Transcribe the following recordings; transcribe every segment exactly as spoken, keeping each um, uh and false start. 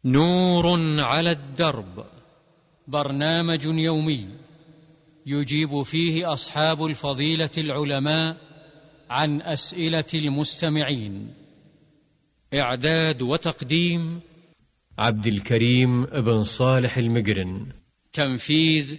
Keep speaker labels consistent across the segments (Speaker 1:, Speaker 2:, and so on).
Speaker 1: نور على الدرب، برنامج يومي يجيب فيه أصحاب الفضيلة العلماء عن أسئلة المستمعين. إعداد وتقديم
Speaker 2: عبد الكريم بن صالح المقرن.
Speaker 1: تنفيذ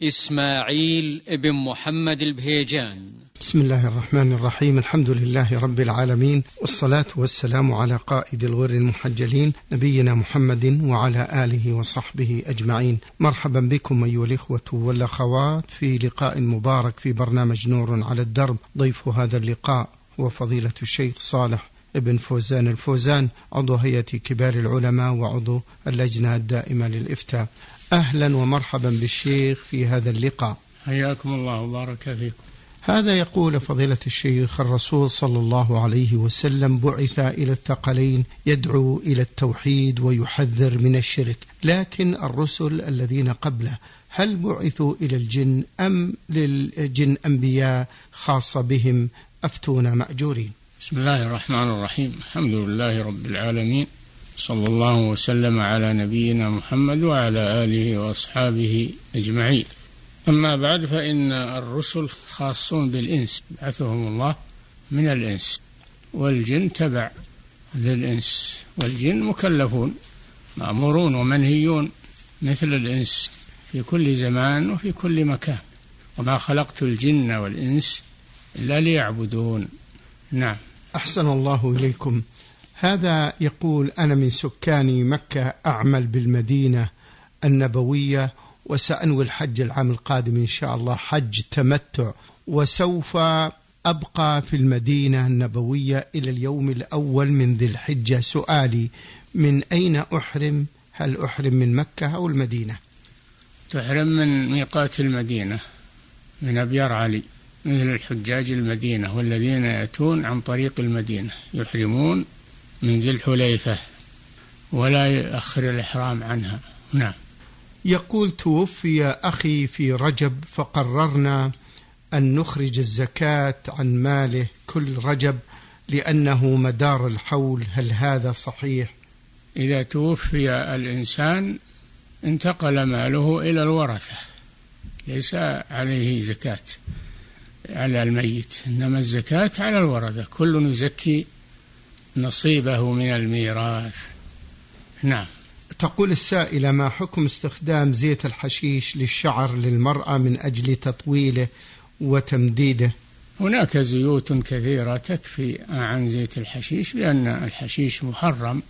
Speaker 1: إسماعيل بن محمد البهيجان.
Speaker 3: بسم الله الرحمن الرحيم. الحمد لله رب العالمين، والصلاة والسلام على قائد الغر المحجلين نبينا محمد وعلى آله وصحبه أجمعين. مرحبا بكم أيها الإخوة والأخوات في لقاء مبارك في برنامج نور على الدرب. ضيف هذا اللقاء هو فضيلة الشيخ صالح ابن فوزان الفوزان، عضو هيئة كبار العلماء وعضو اللجنة الدائمة للإفتاء. أهلا ومرحبا بالشيخ في هذا اللقاء.
Speaker 4: حياكم الله وبارك فيكم.
Speaker 3: هذا يقول فضيلة الشيخ: الرسول صلى الله عليه وسلم بعث إلى الثقلين يدعو إلى التوحيد ويحذر من الشرك، لكن الرسل الذين قبله هل بعثوا إلى الجن أم للجن أنبياء خاصة بهم؟ أفتونا مأجورين.
Speaker 4: بسم الله الرحمن الرحيم. الحمد لله رب العالمين، صلى الله وسلم على نبينا محمد وعلى آله وأصحابه أجمعين. أما بعد، فإن الرسل خاصون بالإنس، بعثهم الله من الإنس، والجن تبع للإنس، والجن مكلفون مأمورون ومنهيون مثل الإنس في كل زمان وفي كل مكان. وما خلقت الجن والإنس إلا ليعبدون. نعم.
Speaker 3: أحسن الله إليكم. هذا يقول: أنا من سكان مكة، أعمل بالمدينة النبوية، وسأنوي الحج العام القادم إن شاء الله حج تمتع، وسوف أبقى في المدينة النبوية إلى اليوم الأول من ذي الحجة. سؤالي: من أين أحرم؟ هل أحرم من مكة أو المدينة؟
Speaker 4: تحرم من ميقات المدينة، من أبيار علي، مثل الحجاج المدينة والذين يأتون عن طريق المدينة يحرمون من ذي الحليفة ولا يؤخر الإحرام عنها. نعم.
Speaker 3: يقول: توفي أخي في رجب، فقررنا أن نخرج الزكاة عن ماله كل رجب لأنه مدار الحول، هل هذا صحيح؟
Speaker 4: إذا توفي الإنسان انتقل ماله إلى الورثة، ليس عليه زكاة على الميت، إنما الزكاة على الورثة، كل يزكي نصيبه من الميراث. نعم.
Speaker 3: تقول السائلة: ما حكم استخدام زيت الحشيش للشعر للمرأة من أجل تطويله وتمديده؟
Speaker 4: هناك زيوت كثيرة تكفي عن زيت الحشيش، لأن الحشيش محرم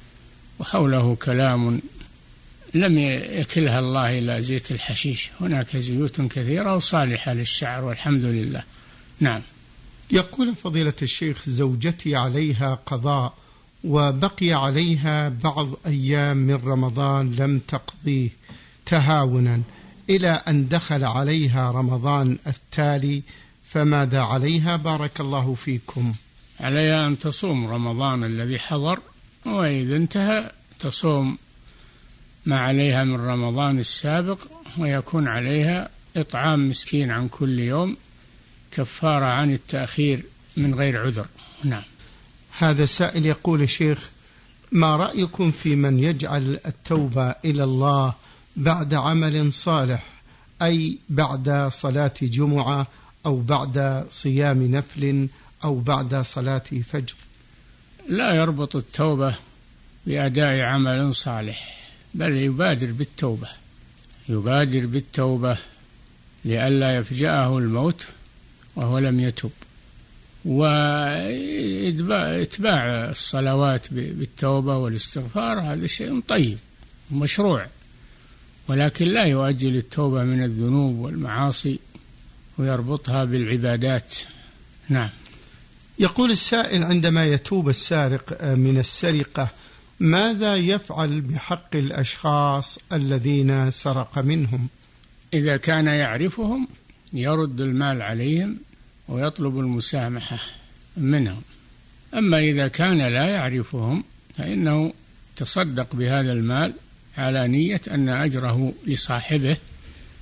Speaker 4: وحوله كلام لم يكلها الله إلى زيت الحشيش. هناك زيوت كثيرة وصالحة للشعر والحمد لله. نعم.
Speaker 3: يقول فضيلة الشيخ: زوجتي عليها قضاء وبقي عليها بعض أيام من رمضان لم تقضيه تهاونا إلى أن دخل عليها رمضان التالي، فماذا عليها بارك الله فيكم؟
Speaker 4: عليها أن تصوم رمضان الذي حضر، وإذا انتهى تصوم ما عليها من رمضان السابق، ويكون عليها إطعام مسكين عن كل يوم كفارة عن التأخير من غير عذر. نعم.
Speaker 3: هذا سائل يقول: شيخ، ما رأيكم في من يجعل التوبة إلى الله بعد عمل صالح، أي بعد صلاة جمعة أو بعد صيام نفل أو بعد صلاة فجر؟
Speaker 4: لا يربط التوبة بأداء عمل صالح، بل يبادر بالتوبة، يبادر بالتوبة لئلا يفجأه الموت وهو لم يتب. وإتباع الصلوات بالتوبة والاستغفار هذا شيء طيب ومشروع، ولكن لا يؤجل التوبة من الذنوب والمعاصي ويربطها بالعبادات. نعم.
Speaker 3: يقول السائل: عندما يتوب السارق من السرقة ماذا يفعل بحق الأشخاص الذين سرق منهم؟
Speaker 4: إذا كان يعرفهم يرد المال عليهم ويطلب المسامحة منهم. أما إذا كان لا يعرفهم فإنه تصدق بهذا المال على نية أن أجره لصاحبه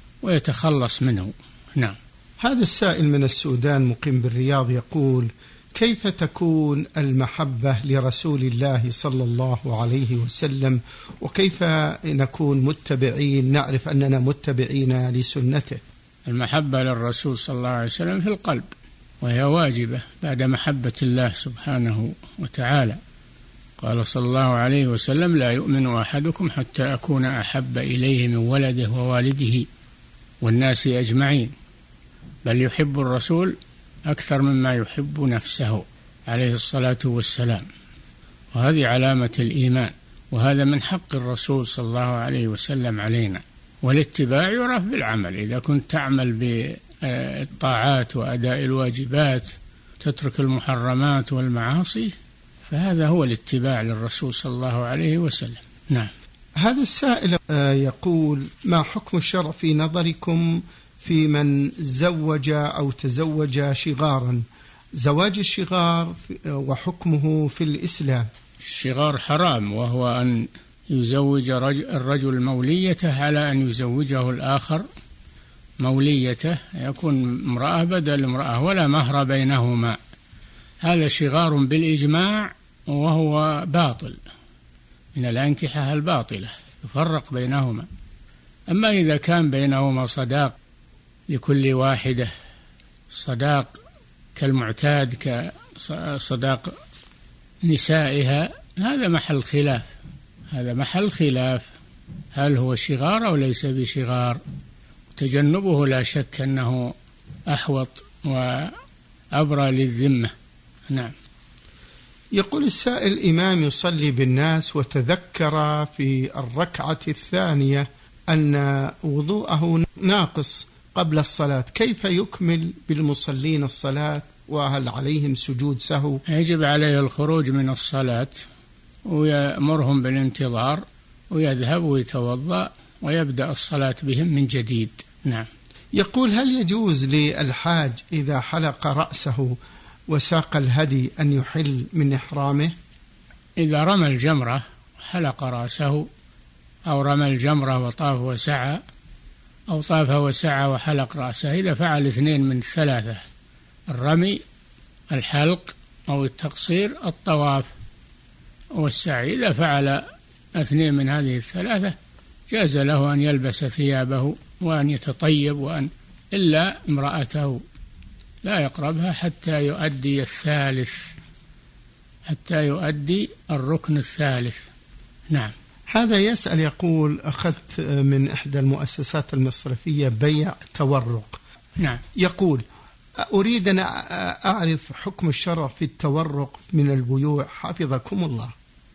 Speaker 4: ويتخلص منه. نعم.
Speaker 3: هذا السائل من السودان مقيم بالرياض يقول: كيف تكون المحبة لرسول الله صلى الله عليه وسلم، وكيف نكون متبعين نعرف أننا متبعين لسنته؟
Speaker 4: المحبة للرسول صلى الله عليه وسلم في القلب، وهي واجبة بعد محبة الله سبحانه وتعالى. قال صلى الله عليه وسلم: لا يؤمن أحدكم حتى أكون أحب إليه من ولده ووالده والناس أجمعين، بل يحب الرسول أكثر مما يحب نفسه عليه الصلاة والسلام. وهذه علامة الإيمان، وهذا من حق الرسول صلى الله عليه وسلم علينا. والاتباع يعرف بالعمل، إذا كنت تعمل بالطاعات وأداء الواجبات تترك المحرمات والمعاصي، فهذا هو الاتباع للرسول صلى الله عليه وسلم. نعم.
Speaker 3: هذا السائل يقول: ما حكم الشرع في نظركم في من زوج أو تزوج شغارا؟ زواج الشغار وحكمه في الإسلام.
Speaker 4: الشغار حرام، وهو أن يزوج الرجل موليته على أن يزوجه الآخر موليته، يكون امرأة بدل امرأة ولا مهر بينهما. هذا شغار بالإجماع، وهو باطل من الأنكحة الباطلة، يفرق بينهما. أما إذا كان بينهما صداق لكل واحدة، صداق كالمعتاد كصداق نسائها، هذا محل خلاف، هذا محل خلاف هل هو شغار أو ليس بشغار. تجنبه لا شك أنه أحوط وأبرى للذمة. نعم.
Speaker 3: يقول السائل: إمام يصلي بالناس وتذكر في الركعة الثانية أن وضوءه ناقص قبل الصلاة، كيف يكمل بالمصلين الصلاة، وهل عليهم سجود سهو؟
Speaker 4: يجب عليه الخروج من الصلاة ويأمرهم بالانتظار، ويذهب ويتوضأ ويبدأ الصلاة بهم من جديد. نعم.
Speaker 3: يقول: هل يجوز للحاج إذا حلق رأسه وساق الهدي أن يحل من إحرامه؟
Speaker 4: إذا رمى الجمرة حلق رأسه، أو رمى الجمرة وطاف وسعى، أو طاف وسعى وحلق رأسه، إذا فعل اثنين من ثلاثة: الرمي، الحلق، أو التقصير، الطواف والسعي، إذا فعل اثنين من هذه الثلاثة جاز له أن يلبس ثيابه وأن يتطيب، وأن إلا امرأته لا يقربها حتى يؤدي الثالث، حتى يؤدي الركن الثالث. نعم.
Speaker 3: هذا يسأل يقول: أخذت من إحدى المؤسسات المصرفية بيع تورق.
Speaker 4: نعم.
Speaker 3: يقول: أريد أن أعرف حكم الشرع في التورق من البيوع حفظكم الله.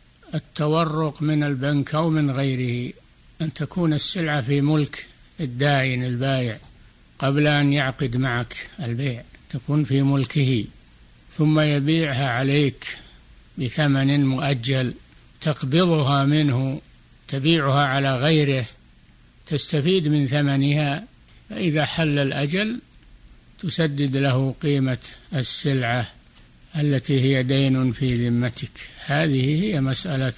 Speaker 4: التورق من البنك أو من غيره أن تكون السلعة في ملك الداين البائع قبل أن يعقد معك البيع، تكون في ملكه، ثم يبيعها عليك بثمن مؤجل، تقبضها منه، تبيعها على غيره، تستفيد من ثمنها، فإذا حل الأجل تسدد له قيمة السلعة التي هي دين في ذمتك. هذه هي مسألة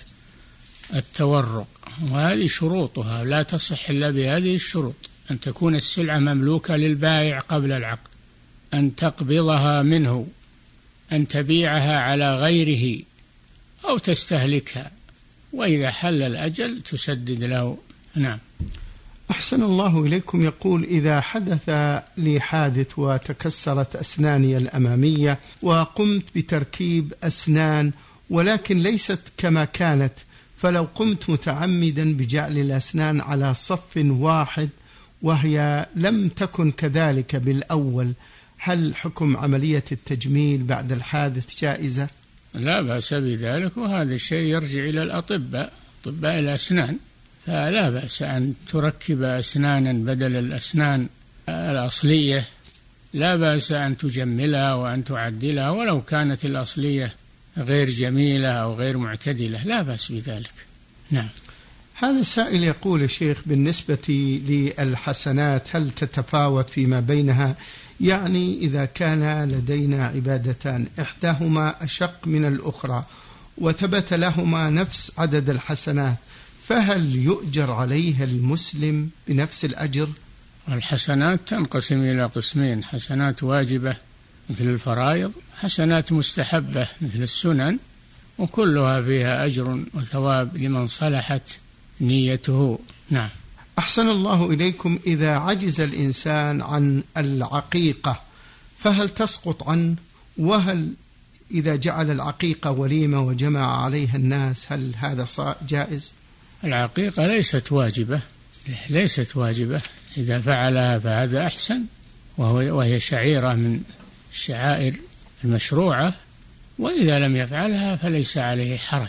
Speaker 4: التورق، وهذه شروطها لا تصح إلا بهذه الشروط: أن تكون السلعة مملوكة للبائع قبل العقد، أن تقبضها منه، أن تبيعها على غيره أو تستهلكها، وإذا حل الأجل تسدد له. نعم.
Speaker 3: أحسن الله إليكم. يقول: إذا حدث لي حادث وتكسرت أسناني الأمامية وقمت بتركيب أسنان ولكن ليست كما كانت، فلو قمت متعمدا بجعل الأسنان على صف واحد وهي لم تكن كذلك بالأول، هل حكم عملية التجميل بعد الحادث جائزة؟
Speaker 4: لا بأس بذلك، وهذا الشيء يرجع إلى الأطباء، أطباء الأسنان، فلا بأس أن تركب أسنانا بدل الأسنان الأصلية، لا بأس أن تجملها وأن تعدلها ولو كانت الأصلية غير جميلة أو غير معتدلة، لا بأس بذلك. نعم.
Speaker 3: هذا السائل يقول: يا شيخ، بالنسبة للحسنات هل تتفاوت فيما بينها؟ يعني إذا كان لدينا عبادتان إحداهما أشق من الأخرى وثبت لهما نفس عدد الحسنات، فهل يؤجر عليها المسلم بنفس الأجر؟
Speaker 4: الحسنات تنقسم إلى قسمين: حسنات واجبة مثل الفرائض، حسنات مستحبة مثل السنن، وكلها فيها أجر وثواب لمن صلحت نيته. نعم.
Speaker 3: أحسن الله إليكم. إذا عجز الإنسان عن العقيقة فهل تسقط عنه؟ وهل إذا جعل العقيقة وليمة وجمع عليها الناس هل هذا جائز؟
Speaker 4: العقيقة ليست واجبة، ليست واجبة. إذا فعلها فهذا أحسن، وهي شعيرة من الشعائر المشروعة، وإذا لم يفعلها فليس عليه حرج.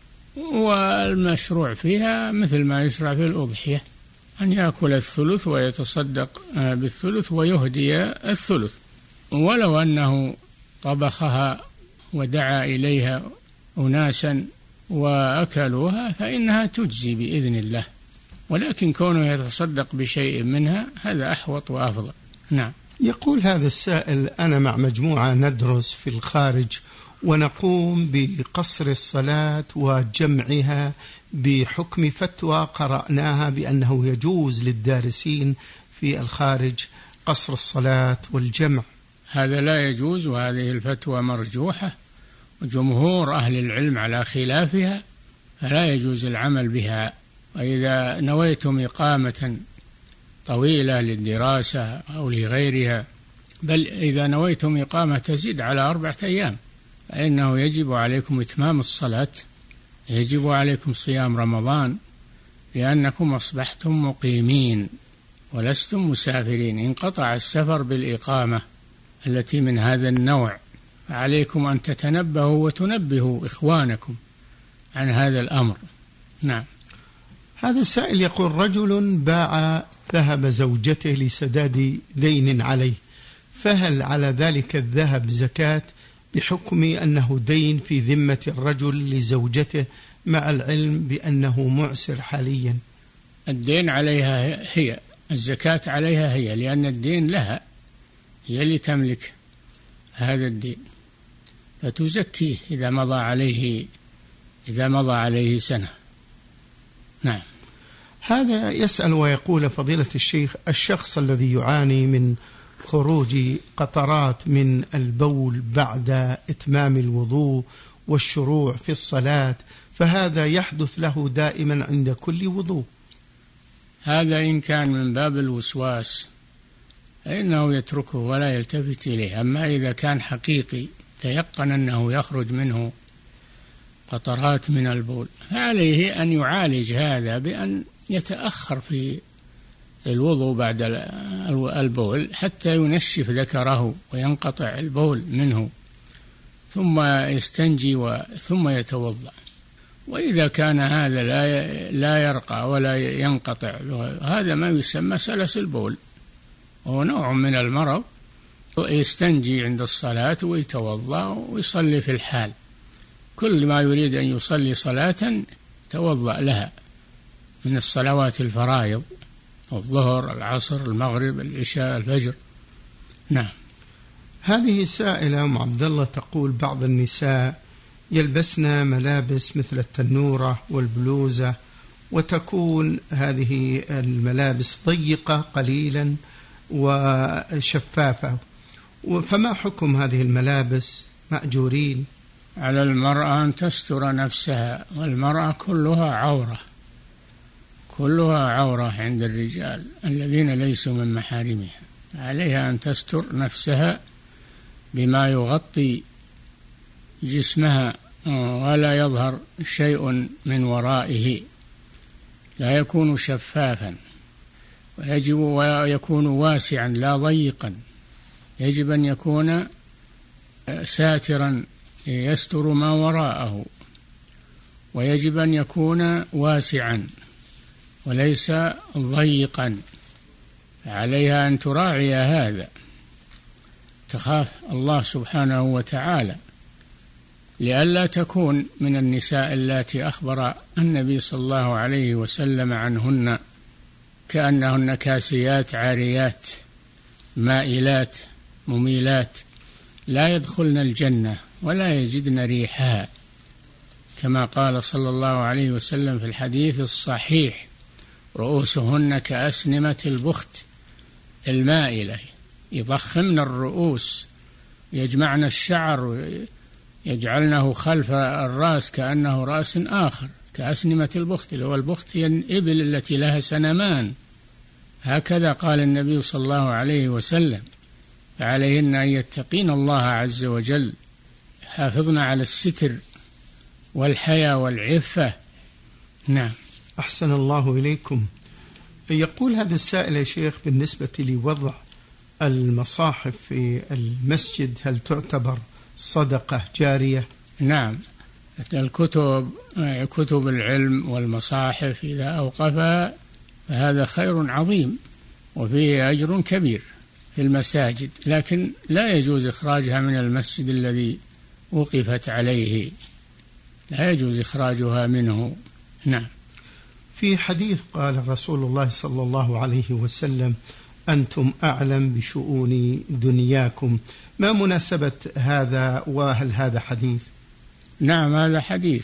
Speaker 4: والمشروع فيها مثل ما يشرع في الأضحية، أن يأكل الثلث ويتصدق بالثلث ويهدي الثلث، ولو أنه طبخها ودعا إليها أناسا وأكلوها فإنها تجزي بإذن الله، ولكن كونه يتصدق بشيء منها هذا أحوط وأفضل. نعم.
Speaker 3: يقول هذا السائل: أنا مع مجموعة ندرس في الخارج ونقوم بقصر الصلاة وجمعها بحكم فتوى قرأناها بأنه يجوز للدارسين في الخارج قصر الصلاة والجمع.
Speaker 4: هذا لا يجوز، وهذه الفتوى مرجوحة، وجمهور أهل العلم على خلافها، فلا يجوز العمل بها. وإذا نويتم إقامة طويلة للدراسة أو لغيرها، بل إذا نويتم إقامة تزيد على أربعة أيام، فإنه يجب عليكم إتمام الصلاة، يجب عليكم صيام رمضان، لأنكم أصبحتم مقيمين ولستم مسافرين. انقطع السفر بالإقامة التي من هذا النوع، فعليكم أن تتنبهوا وتنبهوا إخوانكم عن هذا الأمر. نعم.
Speaker 3: هذا السائل يقول: رجل باع ذهب زوجته لسداد دين عليه، فهل على ذلك الذهب زكاة بحكم أنه دين في ذمة الرجل لزوجته مع العلم بأنه معسر حاليا؟
Speaker 4: الدين عليها هي، الزكاة عليها هي، لأن الدين لها، هي اللي تملك هذا الدين، فتزكيه إذا مضى عليه إذا مضى عليه سنة. نعم.
Speaker 3: هذا يسأل ويقول: فضيلة الشيخ، الشخص الذي يعاني من خروج قطرات من البول بعد إتمام الوضوء والشروع في الصلاة، فهذا يحدث له دائما عند كل وضوء؟
Speaker 4: هذا إن كان من باب الوسواس فإنه يتركه ولا يلتفت إليه. أما إذا كان حقيقي تيقن أنه يخرج منه قطرات من البول، فعليه أن يعالج هذا بأن يتأخر في الوضوء بعد البول حتى ينشف ذكره وينقطع البول منه، ثم يستنجي ثم يتوضأ. وإذا كان هذا لا لا يرقى ولا ينقطع، هذا ما يسمى سلس البول، وهو نوع من المرض، يستنجي عند الصلاة ويتوضأ ويصلي في الحال. كل ما يريد أن يصلي صلاة توضأ لها من الصلوات الفرائض: الظهر، العصر، المغرب، العشاء، الفجر. نعم.
Speaker 3: هذه السائلة أم عبد الله تقول: بعض النساء يلبسن ملابس مثل التنورة والبلوزة، وتكون هذه الملابس ضيقة قليلا وشفافة، فما حكم هذه الملابس؟ مأجورين؟
Speaker 4: على المرأة أن تستر نفسها، والمرأة كلها عورة، كلها عورة عند الرجال الذين ليسوا من محارمها. عليها أن تستر نفسها بما يغطي جسمها ولا يظهر شيء من ورائه، لا يكون شفافا، ويجب ويكون واسعا لا ضيقا، يجب أن يكون ساترا يستر ما وراءه، ويجب أن يكون واسعا وليس ضيقا. عليها أن تراعي هذا، تخاف الله سبحانه وتعالى، لئلا تكون من النساء اللاتي أخبر النبي صلى الله عليه وسلم عنهن كأنهن كاسيات عاريات مائلات مميلات لا يدخلن الجنة ولا يجدن ريحها، كما قال صلى الله عليه وسلم في الحديث الصحيح: رؤوسهن كأسنمة البخت المائلة، يضخمن الرؤوس يجمعن الشعر ويجعلنه خلف الرأس كأنه رأس آخر كأسنمة البخت، اللي هو البخت هي الإبل التي لها سنمان، هكذا قال النبي صلى الله عليه وسلم. فعليهن أن يتقين الله عز وجل، حافظن على الستر والحياء والعفة. نعم.
Speaker 3: أحسن الله إليكم. يقول هذا السائل يا شيخ بالنسبة لوضع المصاحف في المسجد هل تعتبر صدقة جارية؟
Speaker 4: نعم، الكتب كتب العلم والمصاحف إذا أوقفها فهذا خير عظيم وفيه أجر كبير في المساجد، لكن لا يجوز إخراجها من المسجد الذي وقفت عليه، لا يجوز إخراجها منه. نعم.
Speaker 3: في حديث قال رسول الله صلى الله عليه وسلم أنتم أعلم بشؤون دنياكم، ما مناسبة هذا وهل هذا حديث؟
Speaker 4: نعم هذا حديث.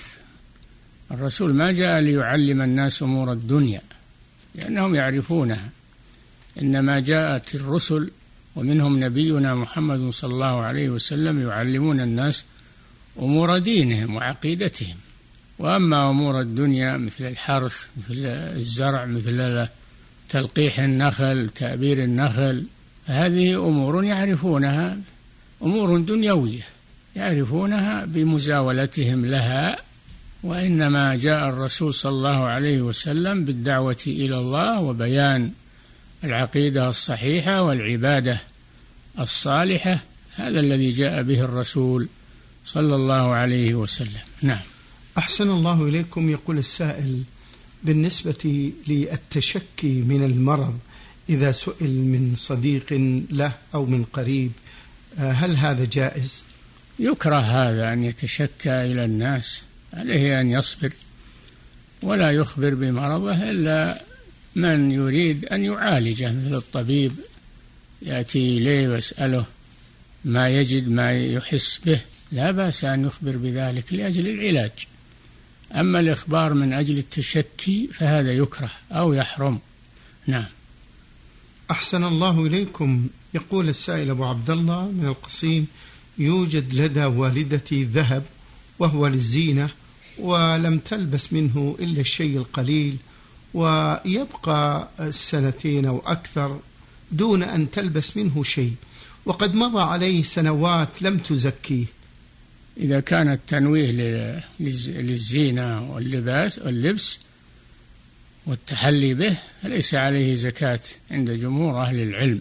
Speaker 4: الرسول ما جاء ليعلم الناس أمور الدنيا لأنهم يعرفونها، إنما جاءت الرسل ومنهم نبينا محمد صلى الله عليه وسلم يعلمون الناس أمور دينهم وعقيدتهم. وأما أمور الدنيا مثل الحرث مثل الزرع مثل تلقيح النخل تأبير النخل، هذه أمور يعرفونها، أمور دنيوية يعرفونها بمزاولتهم لها. وإنما جاء الرسول صلى الله عليه وسلم بالدعوة إلى الله وبيان العقيدة الصحيحة والعبادة الصالحة، هذا الذي جاء به الرسول صلى الله عليه وسلم. نعم.
Speaker 3: أحسن الله إليكم. يقول السائل بالنسبة للتشكي من المرض إذا سئل من صديق له أو من قريب هل هذا جائز؟
Speaker 4: يكره هذا أن يتشكى إلى الناس، عليه أن يصبر ولا يخبر بمرضه إلا من يريد أن يعالجه، مثل الطبيب يأتي إليه ويسأله ما يجد ما يحس به، لا بأس أن يخبر بذلك لأجل العلاج. أما الإخبار من أجل التشكي فهذا يكره أو يحرم. نعم.
Speaker 3: أحسن الله إليكم. يقول السائل أبو عبد الله من القصيم يوجد لدى والدتي ذهب وهو للزينة ولم تلبس منه إلا الشيء القليل، ويبقى سنتين أو أكثر دون أن تلبس منه شيء، وقد مضى عليه سنوات لم تزكيه.
Speaker 4: إذا كان التنويه للزينة واللباس واللبس والتحلي به فليس عليه زكاة عند جمهور أهل العلم.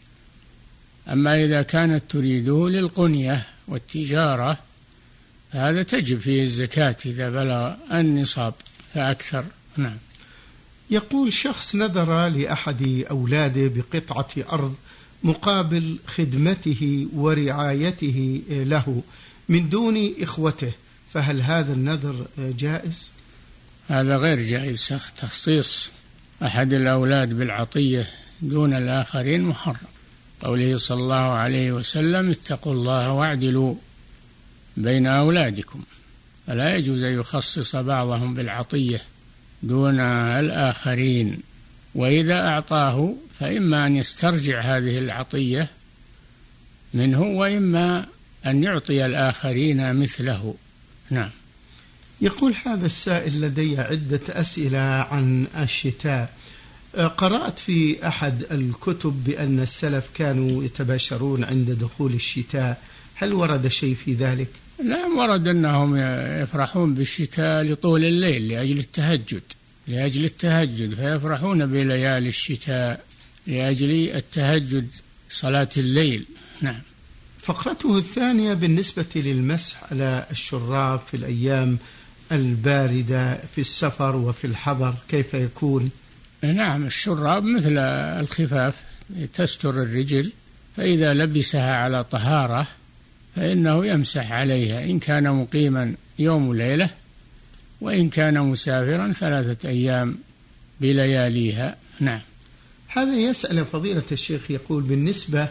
Speaker 4: أما إذا كانت تريده للقنية والتجارة فهذا تجب فيه الزكاة إذا بلغ النصاب فأكثر. نعم.
Speaker 3: يقول شخص نذر لأحد أولاده بقطعة أرض مقابل خدمته ورعايته له من دون إخوته، فهل هذا النذر جائز؟
Speaker 4: هذا غير جائز. تخصيص أحد الأولاد بالعطية دون الآخرين محرم. قوله صلى الله عليه وسلم اتقوا الله واعدلوا بين أولادكم، فلا يجوز أن يخصص بعضهم بالعطية دون الآخرين، وإذا أعطاه فإما أن يسترجع هذه العطية منه وإما أن يعطي الآخرين مثله. نعم.
Speaker 3: يقول هذا السائل لدي عدة أسئلة عن الشتاء. قرأت في أحد الكتب بأن السلف كانوا يتباشرون عند دخول الشتاء، هل ورد شيء في ذلك؟
Speaker 4: لا، ورد أنهم يفرحون بالشتاء لطول الليل لأجل التهجد لأجل التهجد فيفرحون بليالي الشتاء لأجل التهجد صلاة الليل. نعم.
Speaker 3: فقرته الثانية بالنسبة للمسح على الشراب في الأيام الباردة في السفر وفي الحضر كيف يكون؟
Speaker 4: نعم، الشراب مثل الخفاف تستر الرجل، فإذا لبسها على طهارة فإنه يمسح عليها إن كان مقيما يوم وليلة، وإن كان مسافرا ثلاثة أيام بلياليها. نعم.
Speaker 3: هذا يسأل فضيلة الشيخ، يقول بالنسبة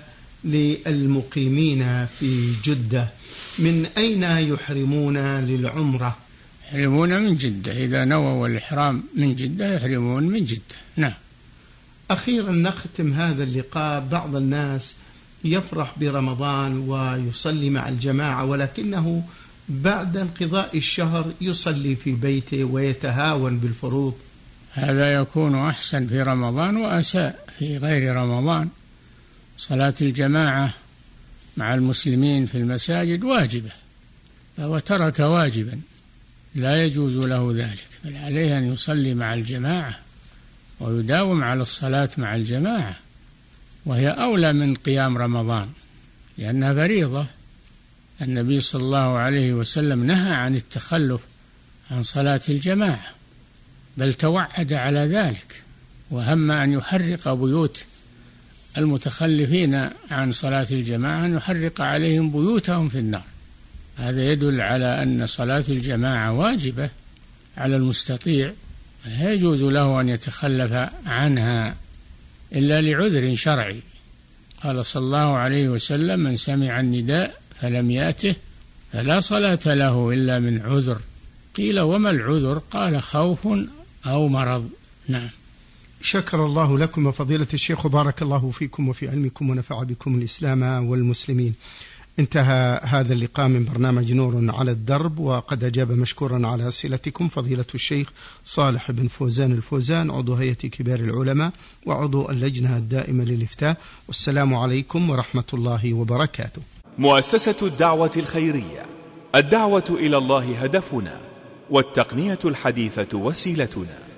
Speaker 3: للمقيمين في جدة من أين يحرمون للعمرة؟
Speaker 4: يحرمون من جدة، إذا نووا الإحرام من جدة يحرمون من جدة. نعم.
Speaker 3: أخيرا نختم هذا اللقاء. بعض الناس يفرح برمضان ويصلي مع الجماعة، ولكنه بعد انقضاء الشهر يصلي في بيته ويتهاون بالفروض؟
Speaker 4: هذا يكون أحسن في رمضان وأساء في غير رمضان. صلاة الجماعة مع المسلمين في المساجد واجبة، فهو ترك واجبا لا يجوز له ذلك، بل عليه أن يصلي مع الجماعة ويداوم على الصلاة مع الجماعة، وهي أولى من قيام رمضان لأنها فريضة. النبي صلى الله عليه وسلم نهى عن التخلف عن صلاة الجماعة، بل توعد على ذلك، وهم أن يحرق بيوت المتخلفين عن صلاة الجماعة، أن يحرق عليهم بيوتهم في النار. هذا يدل على أن صلاة الجماعة واجبة على المستطيع، لا يجوز له أن يتخلف عنها إلا لعذر شرعي. قال صلى الله عليه وسلم: من سمع النداء فلم يأته فلا صلاة له إلا من عذر. قيل: وما العذر؟ قال: خوف أو مرض. نعم.
Speaker 3: شكر الله لكم فضيلة الشيخ، وبارك الله فيكم وفي علمكم ونفع بكم الإسلام والمسلمين. انتهى هذا اللقاء من برنامج نور على الدرب، وقد أجاب مشكورا على أسئلتكم فضيلة الشيخ صالح بن فوزان الفوزان، عضو هيئة كبار العلماء وعضو اللجنة الدائمة للإفتاء. والسلام عليكم ورحمة الله وبركاته.
Speaker 5: مؤسسة الدعوة الخيرية، الدعوة إلى الله هدفنا، والتقنية الحديثة وسيلتنا.